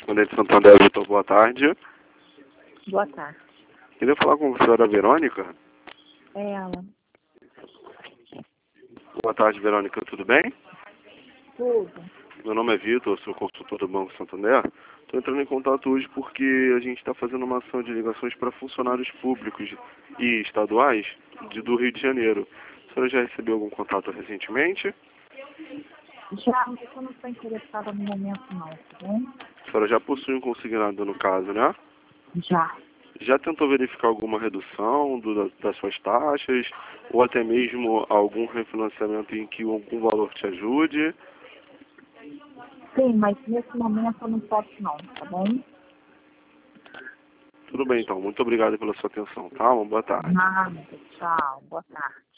correspondente Santander, Vitor, boa tarde. Boa tarde. Queria falar com a senhora Verônica. É ela. Boa tarde, Verônica, tudo bem? Tudo. Meu nome é Vitor, sou consultor do Banco Santander. Estou entrando em contato hoje porque a gente está fazendo uma ação de ligações para funcionários públicos e estaduais do Rio de Janeiro. A senhora já recebeu algum contato recentemente? Já, mas eu não estou interessada no momento não, tá bom? A senhora já possui um consignado no caso, né? Já. Já tentou verificar alguma redução das suas taxas ou até mesmo algum refinanciamento em que algum valor te ajude? Sim, mas nesse momento eu não posso não, tá bom? Tudo bem, então. Muito obrigado pela sua atenção, tá? Uma boa tarde. Nada, tchau, boa tarde.